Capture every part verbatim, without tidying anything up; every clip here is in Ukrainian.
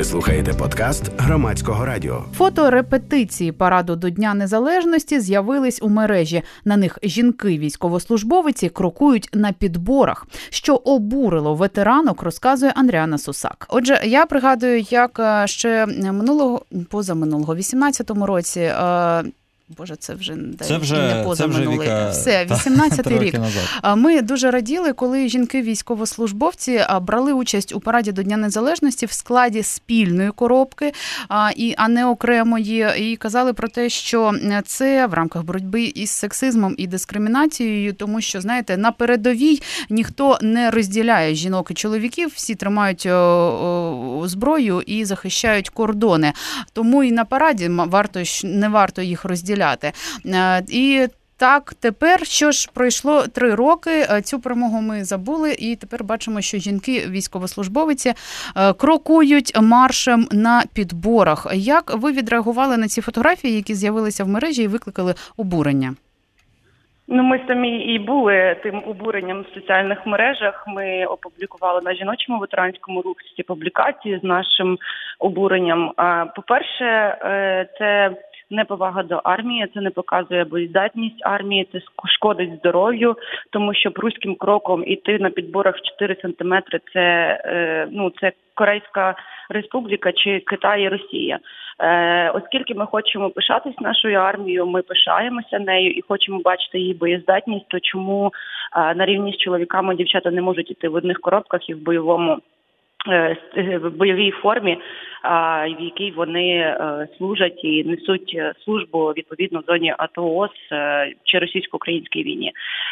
Ви слухаєте подкаст Громадського радіо. Фото репетиції параду до Дня Незалежності з'явились у мережі. На них жінки-військовослужбовиці крокують на підборах. Що обурило ветеранок, розказує Андріана Сусак. Отже, я пригадую, як ще минулого, позаминулого, вісімнадцятому році... Боже, це вже, це вже не поза це вже минулий. Віка... Все, вісімнадцятий рік. Назад. Ми дуже раділи, коли жінки-військовослужбовці брали участь у параді до Дня Незалежності в складі спільної коробки, а не окремої, і казали про те, що це в рамках боротьби із сексизмом і дискримінацією, тому що, знаєте, на передовій ніхто не розділяє жінок і чоловіків, всі тримають зброю і захищають кордони. Тому і на параді варто, не варто їх розділяти. І так, тепер, що ж, пройшло три роки, цю перемогу ми забули, і тепер бачимо, що жінки-військовослужбовиці крокують маршем на підборах. Як ви відреагували на ці фотографії, які з'явилися в мережі і викликали обурення? Ну, ми самі і були тим обуренням в соціальних мережах. Ми опублікували на жіночому ветеранському руху ці публікації з нашим обуренням. По-перше, це неповага до армії, це не показує боєздатність армії, це шкодить здоров'ю, тому що прусським кроком іти на підборах в чотири сантиметри – це, ну, це Корейська Республіка чи Китай і Росія. Е, оскільки ми хочемо пишатись нашою армією, ми пишаємося нею і хочемо бачити її боєздатність, то чому е, на рівні з чоловіками дівчата не можуть іти в одних коробках і в бойовому в бойовій формі, в якій вони служать і несуть службу відповідно в зоні АТО чи російсько-українській війні.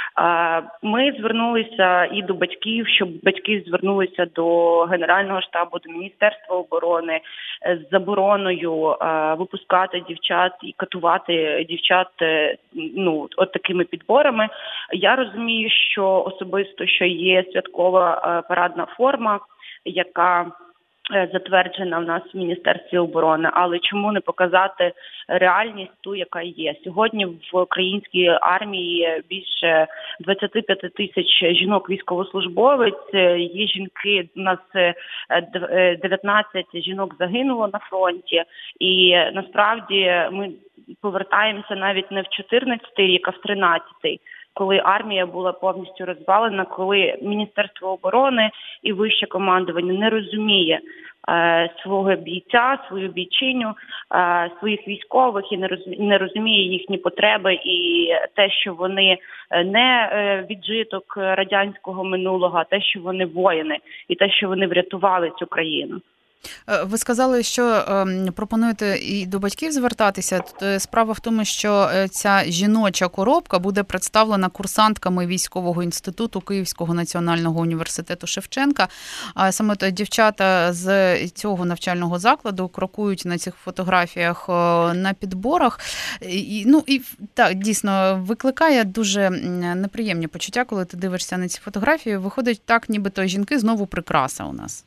Ми звернулися і до батьків, щоб батьки звернулися до Генерального штабу, до Міністерства оборони з забороною випускати дівчат і катувати дівчат, ну, от такими підборами. Я розумію, що особисто, що є святкова парадна форма, яка затверджена в нас в Міністерстві оборони, але чому не показати реальність ту, яка є? Сьогодні в українській армії більше двадцять п'ять тисяч жінок-військовослужбовець, є жінки, у нас дев'ятнадцять жінок загинуло на фронті, і насправді ми повертаємося навіть не в чотирнадцятий рік, а в тринадцятий, коли армія була повністю розвалена, коли Міністерство оборони і вище командування не розуміє е, свого бійця, свою бійчиню, е, своїх військових і не розуміє, не розуміє їхні потреби і те, що вони не е, віджиток радянського минулого, а те, що вони воїни і те, що вони врятували цю країну. Ви сказали, що е, пропонуєте і до батьків звертатися. Справа в тому, що ця жіноча коробка буде представлена курсантками військового інституту Київського національного університету Шевченка. А саме то дівчата з цього навчального закладу крокують на цих фотографіях на підборах. І, ну і так, дійсно, викликає дуже неприємні почуття, коли ти дивишся на ці фотографії. Виходить так, нібито жінки знову прикраса у нас.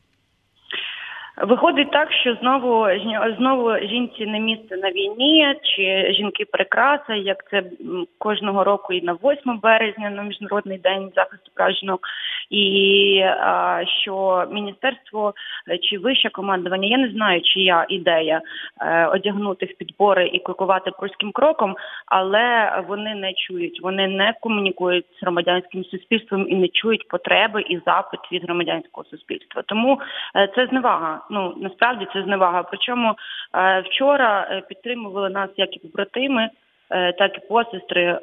Виходить так, що знову знову жінці не місце на війні, чи жінки прикраса, як це кожного року і на восьме березня, на Міжнародний день захисту прав жінок, і а, що міністерство чи вище командування, я не знаю, чия ідея е, одягнути в підбори і крокувати прусським кроком, але вони не чують, вони не комунікують з громадянським суспільством і не чують потреби і запит від громадянського суспільства. Тому е, це зневага. Ну, насправді це зневага. Причому е, вчора е, підтримували нас як і побратими, е, так і посестри е,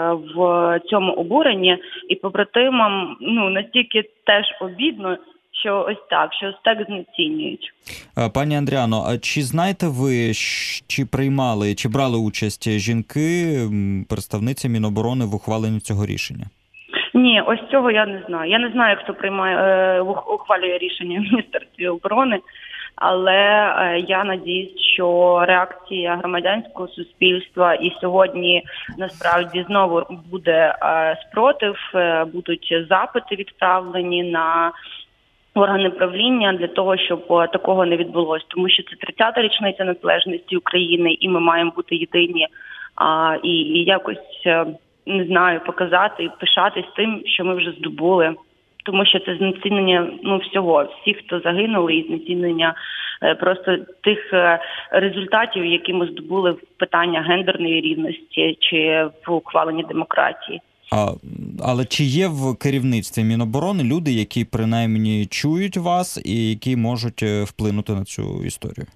в цьому обуренні. І побратимам, ну, настільки теж обідно, що ось так, що ось так знецінюють. Пані Андріано, а чи знаєте ви, чи приймали, чи брали участь жінки, представниці Міноборони в ухваленні цього рішення? Ні, ось цього я не знаю. Я не знаю, хто приймає, е, ухвалює рішення в Міністерстві оборони, але е, я надіюсь, що реакція громадянського суспільства і сьогодні насправді знову буде е, спротив, е, будуть запити відправлені на органи правління для того, щоб такого не відбулося. Тому що це тридцята річниця незалежності України, і ми маємо бути єдині а, і, і якось... не знаю, показати і пишатись тим, що ми вже здобули. Тому що це знецінення, ну, всього, всіх, хто загинули, і знецінення просто тих результатів, які ми здобули в питання гендерної рівності чи в ухваленні демократії. А, але чи є в керівництві Міноборони люди, які принаймні чують вас і які можуть вплинути на цю історію?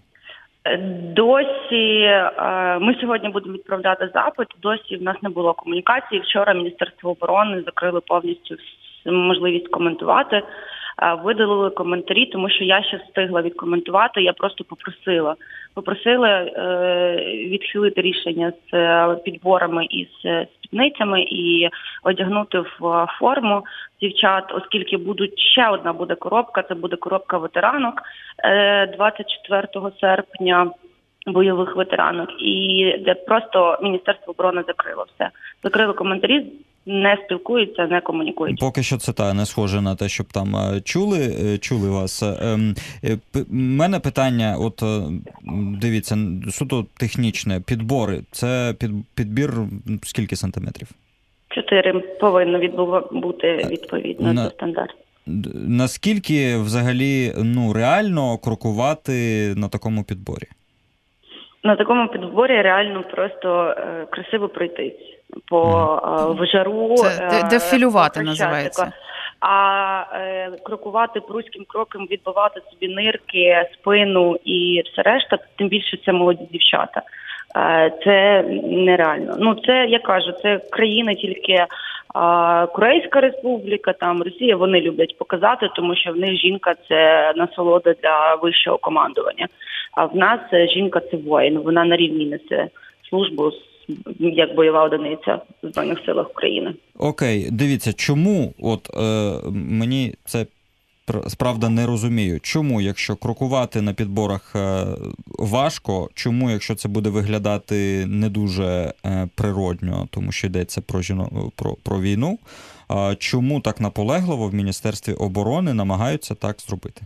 Досі ми сьогодні будемо відправляти запит. Досі в нас не було комунікації. Вчора Міністерство оборони закрили повністю можливість коментувати. Видалили коментарі, тому що я ще встигла відкоментувати. Я просто попросила. Попросила е, відхилити рішення з підборами і з спідницями і одягнути в форму дівчат, оскільки будуть ще одна буде коробка, це буде коробка ветеранок е, двадцять четвертого серпня, бойових ветеранок, і де просто Міністерство оборони закрило все. Закрило коментарі, не спілкуються, не комунікують. Поки що це та не схоже на те, щоб там чули, чули вас. У мене питання, от дивіться, суто технічне, підбори. Це під, підбір скільки сантиметрів? Чотири повинно відбув, бути відповідно на, до стандартів. Наскільки взагалі ну, реально крокувати на такому підборі? На такому підборі реально просто е, красиво пройтись по е, в жару. Це дефілювати називається. А е, крокувати прузьким кроком, відбивати собі нирки, спину і все решта, тим більше це молоді дівчата. Е, це нереально. Ну, це, я кажу, це країни тільки а, Корейська Республіка, там Росія, вони люблять показати, тому що в них жінка – це насолода для вищого командування. А в нас жінка – це воїн, вона на рівні несе службу як бойова одиниця в Збройних силах України. Окей, дивіться, чому, от е, мені це справді не розумію, чому, якщо крокувати на підборах е, важко, чому, якщо це буде виглядати не дуже е, природньо, тому що йдеться про, жіно, про, про війну, е, чому так наполегливо в Міністерстві оборони намагаються так зробити?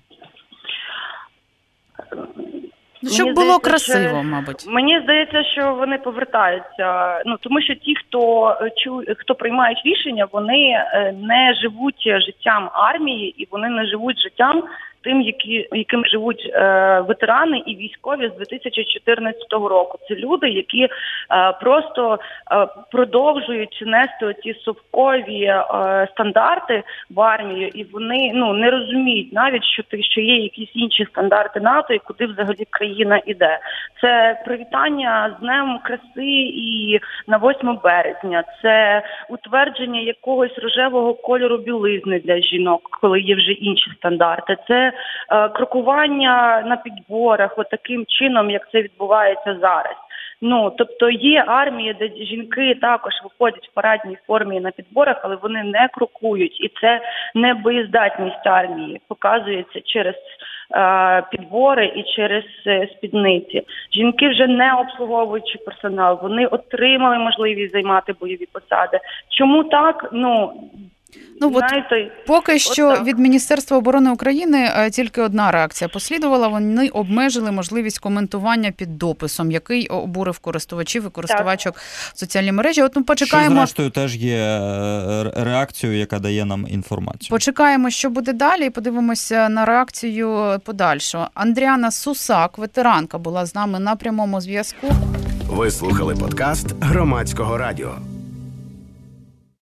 Щоб мені було здається, красиво, що, мабуть. Мені здається, що вони повертаються. Ну, тому що ті, хто чу, хто приймають рішення, вони не живуть життям армії і вони не живуть життям тим, які, яким живуть е, ветерани і військові з дві тисячі чотирнадцятого року. Це люди, які е, просто е, продовжують нести оці совкові е, стандарти в армію, і вони ну не розуміють навіть, що що є якісь інші стандарти НАТО і куди взагалі країна іде. Це привітання з Днем краси і на восьме березня. Це утвердження якогось рожевого кольору білизни для жінок, коли є вже інші стандарти. Це крокування на підборах, от таким чином, як це відбувається зараз. Ну, тобто є армії, де жінки також виходять в парадній формі на підборах, але вони не крокують. І це не боєздатність армії, показується через е, підбори і через е, спідниці. Жінки вже не обслуговуючи персонал, вони отримали можливість займати бойові посади. Чому так? Ну, Ну, от знаєте, поки що от від Міністерства оборони України тільки одна реакція послідувала. Вони обмежили можливість коментування під дописом, який обурив користувачів і користувачок в соціальній мережі. От ми почекаємо. Що, зрештою, теж є реакцією, яка дає нам інформацію. Почекаємо, що буде далі, і подивимося на реакцію подальшу. Андріана Сусак, ветеранка, була з нами на прямому зв'язку. Ви слухали подкаст Громадського радіо.